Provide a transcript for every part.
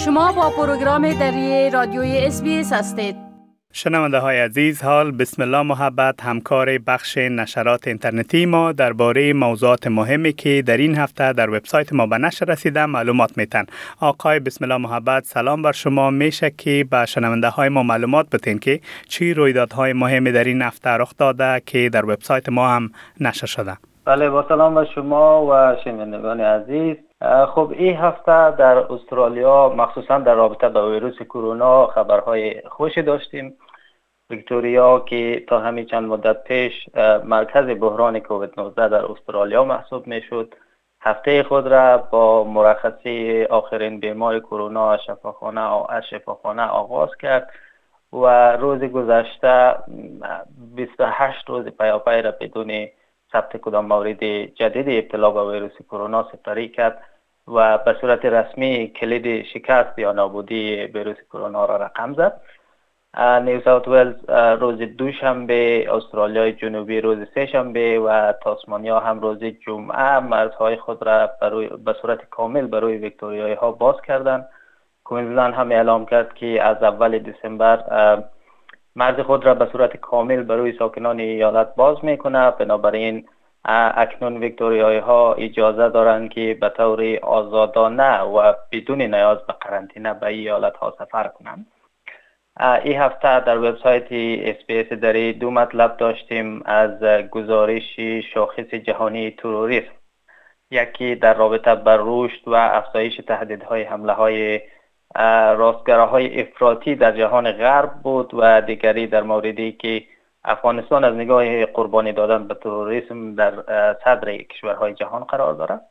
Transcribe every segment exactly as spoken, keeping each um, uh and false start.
شما با پروگرام دری رادیوی اس بی اس هستید. شنونده های عزیز، حال بسم الله محبت همکار بخش نشرات اینترنتی ما درباره موضوعات مهمی که در این هفته در وبسایت ما به نشر رسیده معلومات میتن. آقای بسم الله محبت، سلام بر شما. میشه که به شنونده های ما معلومات بتین که چی رویدادهای مهمی در این هفته رخ داده که در وبسایت ما هم نشر شده؟ بله، با سلام به شما و شنوندگان عزیز. خب این هفته در استرالیا مخصوصا در رابطه با ویروس کرونا خبرهای خوشی داشتیم. ویکتوریا که تا همین چند مدت پیش مرکز بحران کووید نوزده در استرالیا محسوب میشد، هفته خود را با مرخصی آخرین بیمار کرونا از شفاخانه از شفاخانه آغاز کرد و روز گذشته بیست و هشت روز پیاپی را بدون ثبت کدام مورد جدید ابتلا به ویروس کرونا سپری کرد و به صورت رسمی کلید شکست یا نابودی ویروس کرونا را رقم زد. نیو ساوت ولز روز دوشنبه، استرالیای جنوبی روز سه شنبه و تاسمانیا هم روز جمعه مرزهای خود را به صورت کامل برای ویکتوریایی ها باز کردند. کوینزلند هم اعلام کرد که از اول دسامبر مرز خود را به صورت کامل برای ساکنان ایالت باز میکنه. بنابراین اکنون ویکتوریایی ها اجازه دارند که به طور آزادانه و بدون نیاز به قرنطینه به ایالت ها سفر کنند. این هفته در وبسایت اس بی اس دری دو مطلب داشتیم از گزارش شاخص جهانی تروریسم، یکی در رابطه بر رشد و افزایش تهدیدهای حمله های راستگراهای افراطی در جهان غرب بود و دیگری در موردی که افغانستان از نگاه قربانی دادن به تروریسم در صدر کشورهای جهان قرار دارد.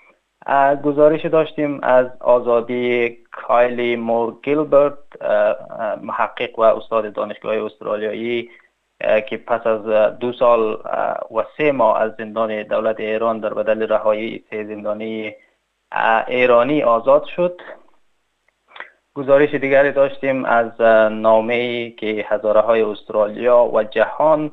گزارش داشتیم از آزادی کایلی مور گیلبرت، محقق و استاد دانشگاه استرالیایی که پس از دو سال و سه ماه از زندان دولت ایران در بدل رهایی سه زندانی ایرانی آزاد شد. گزارش دیگری داشتیم از نامه‌ای که هزاره های استرالیا و جهان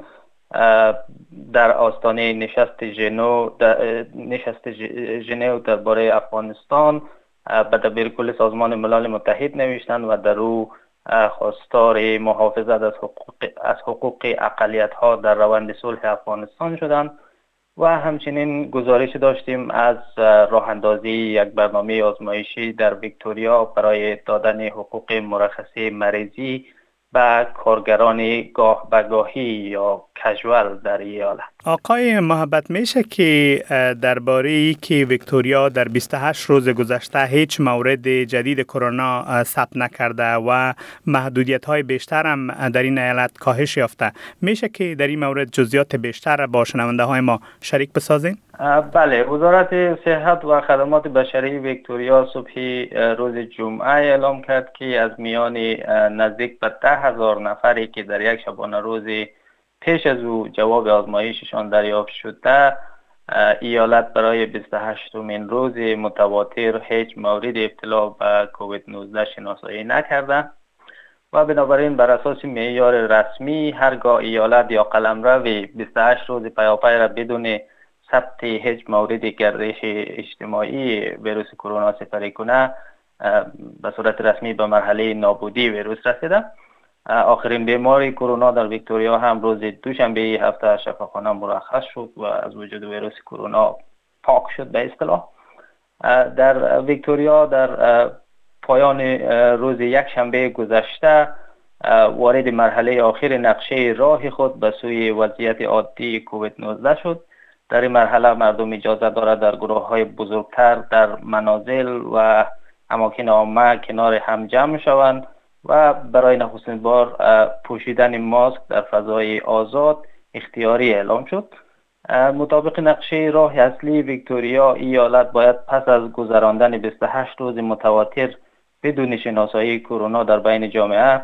در آستانه نشست ژنو نشست ژنو درباره افغانستان به دبیرکل سازمان ملل متحد نوشتند و در او خواستار محافظت از حقوق از حقوق اقلیت ها در روند صلح افغانستان شدند. و همچنین گزارش داشتیم از راه اندازی یک برنامه آزمایشی در ویکتوریا برای دادن حقوق مرخصی مریضی به کارگران گاه به گاهی یا کژوال در ایالت. آقای محبت، میشه که درباره ای که ویکتوریا در بیست و هشت روز گذشته هیچ مورد جدید کرونا ثبت نکرده و محدودیت های بیشتر هم در این ایالت کاهش یافته، میشه که در این مورد جزئیات بیشتر با شنونده های ما شریک بسازین؟ بله، وزارت صحت و خدمات بشری ویکتوریا صبح روز جمعه اعلام کرد که از میان نزدیک به ده هزار نفری که در یک شبانه روز پیش از او جواب آزمایششان دریافت شده، ایالت برای بیست و هشتمین روز متواتر هیچ مورد ابتلا به کووید نوزده شناسایی نکرده و بنابراین بر اساس معیار رسمی هرگاه ایالت یا قلمرو بیست و هشت روز پیاپی را بدون ثبت هیچ مورد گردش اجتماعی ویروس کرونا سپری کنه، به صورت رسمی به مرحله نابودی ویروس رسیده. آخرین بیمار کرونا در ویکتوریا هم روز دوشنبه هفته از شفاخانه مرخص شد و از وجود ویروس کرونا پاک شد به اصطلاح. در ویکتوریا در پایان روز یک شنبه گذشته وارد مرحله آخر نقشه راه خود به سوی وضعیت عادی کووید نوزده شد. در این مرحله مردم اجازه دارد در گروه های بزرگتر در منازل و اماکن عامه کنار هم جمع شوند و برای نخستین بار پوشیدن ماسک در فضای آزاد اختیاری اعلام شد. مطابق نقشه راه اصلی ویکتوریا، ایالت باید پس از گذراندن بیست و هشت روز متواتر بدون شناسایی کرونا در بین جامعه،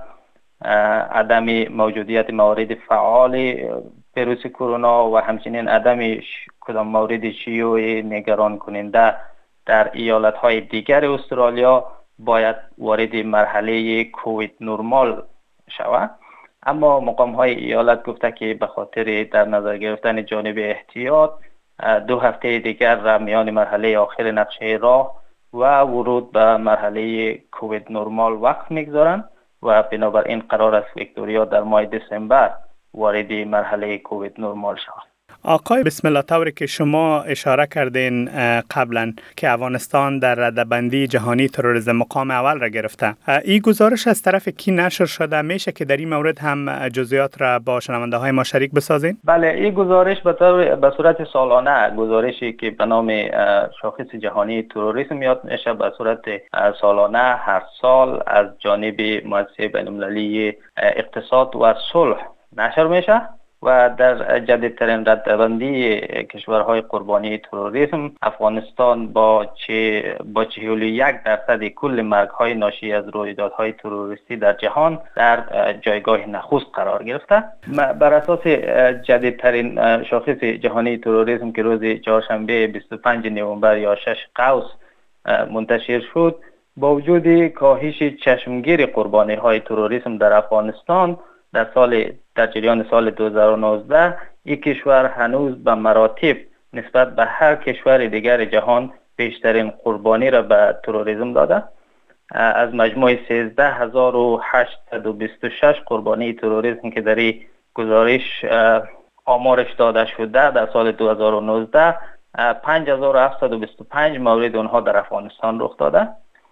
عدم موجودیت موارد فعال ویروس کرونا و همچنین عدم کدام مورد شیوع نگران کننده در ایالت‌های دیگر استرالیا باید وارد مرحله کووید نرمال شود. اما مقام‌های ایالت گفته که به خاطر در نظر گرفتن جانب احتیاط دو هفته دیگر را میان مرحله آخر نقشه راه و ورود به مرحله کووید نرمال وقت میگذارند و بنابراین قرار است ویکتوریا در ماه دسامبر وارد مرحله کووید نرمال شود. آقای بسم الله، طوری که شما اشاره کردین قبلا که افغانستان در رده‌بندی جهانی تروریسم مقام اول را گرفته، این گزارش از طرف کی نشر شده؟ میشه که در این مورد هم جزئیات را با شنونده های ما شریک بسازین؟ بله، این گزارش به طور به صورت سالانه، گزارشی که به نام شاخص جهانی تروریسم یاد میشه، به صورت سالانه هر سال از جانب مؤسسه بین‌المللی اقتصاد و صلح نشر میشه و در جدیدترین رده‌بندی کشورهای قربانی تروریسم افغانستان با چه با چهل و یک درصد کل مرگ‌های ناشی از رویدادهای تروریستی در جهان در جایگاه نخست قرار گرفته. بر اساس جدیدترین شاخص جهانی تروریسم که روز چهارشنبه بیست و پنجم نوامبر یا شش قوس منتشر شد، با وجود کاهش چشمگیر قربانی‌های تروریسم در افغانستان در سال در جریان سال دو هزار و نوزده، این کشور هنوز به مراتب نسبت به هر کشور دیگر جهان بیشترین قربانی را به تروریسم داده. از مجموع سیزده هزار و هشتصد و بیست و شش قربانی تروریسم که در این گزارش آمارش داده شده در سال دو هزار و نوزده، پنج هزار و هفتصد و بیست و پنج مورد آنها در افغانستان رخ داده.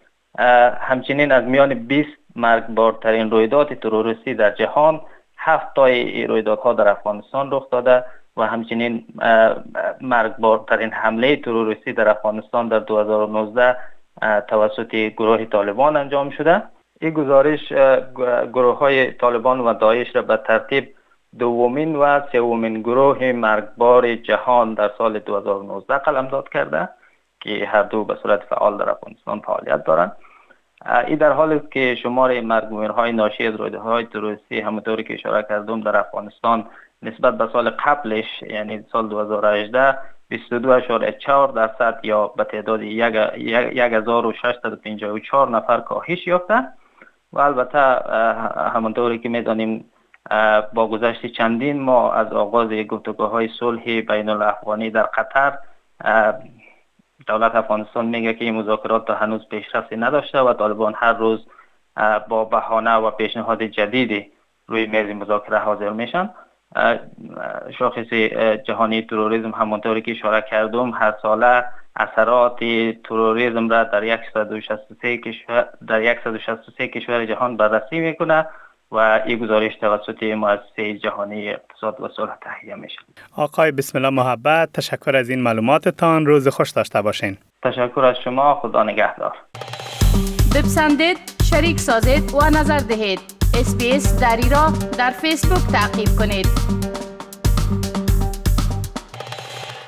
همچنین از میان بیست مرگبارترین رویداد تروریستی در جهان، هفت تای رویدادها در افغانستان رخ داده و همچنین مرگبارترین حمله تروریستی در افغانستان در دو هزار و نوزده توسط گروه طالبان انجام شده. این گزارش گروه های طالبان و داعش را به ترتیب دومین و سومین گروه مرگبار جهان در سال دو هزار و نوزده قلمداد کرده که هر دو به صورت فعال در افغانستان فعالیت دارند. این در حالی است که شمار مرگ‌های ناشی از رویدادهای تروریستی همونطوری که اشاره کردم در افغانستان نسبت به سال قبلش، یعنی سال دو هزار و هجده، بیست و دو اشاره چهار درصد یا به تعداد یک هزار و ششصد و پنجاه و چهار نفر کاهش یافته و البته همونطوری که می‌دانیم با گذشت چندین ماه از آغاز گفتگوهای صلح بین الافغانی در قطر، دولت افغانستان میگه که این مذاکرات تا هنوز پیشرفتی نداشته و طالبان هر روز با بهانه و پیشنهاد جدیدی روی میز مذاکره حاضر میشن. شاخص جهانی تروریسم همونطوری که اشاره کردم هر ساله اثرات تروریسم را در صد و شصت و سه کشور در صد و شصت و سه کشور جهان بررسی میکنه و این گزارش توسط مؤسسه جهانی اقتصاد و صلح تهیه میشه. آقای بسم الله محبت، تشکر از این معلوماتتان. روز خوش داشته باشین. تشکر از شما. خدا نگهدار. بپسندید، شریک سازید و نظر دهید. اس بی اس دری را در فیسبوک تعقیب کنید.